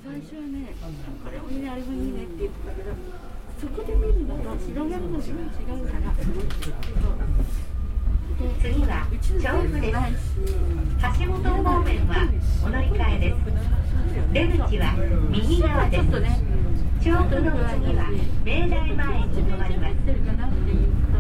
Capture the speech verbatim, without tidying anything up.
最初はね、これもいいね、あれもいいねって言ってたけど、そこで見るのと広がるのが違うから。 次は調布です。橋本方面はお乗り換えです。出口は右側です。調布の次は明大前に止まります。